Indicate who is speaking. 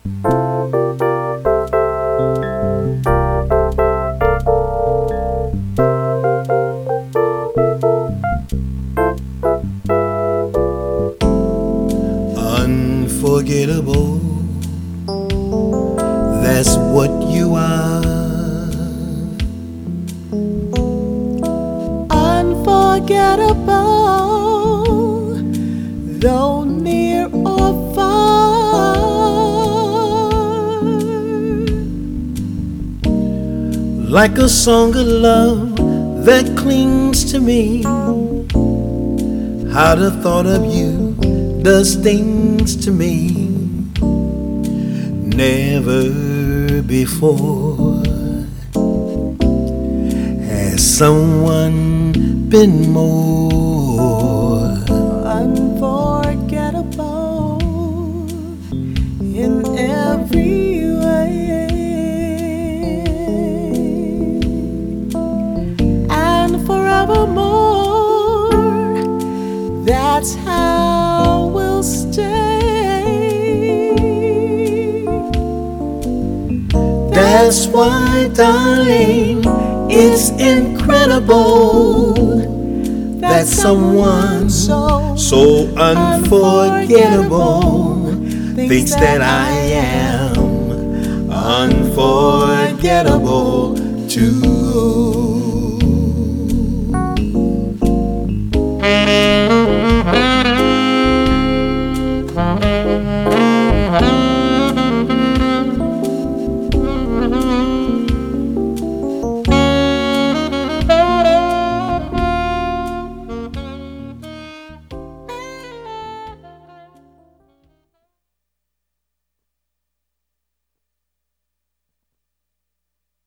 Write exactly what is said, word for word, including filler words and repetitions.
Speaker 1: Unforgettable, that's what you are.
Speaker 2: Unforgettable, though near or far.
Speaker 1: Like a song of love that clings to me, how the thought of you does things to me. Never before has someone been more
Speaker 2: unforgettable in every way, and forevermore, that's how we'll stay.
Speaker 1: That's why, darling, it's incredible that someone so, so unforgettable thinks that I am unforgettable too.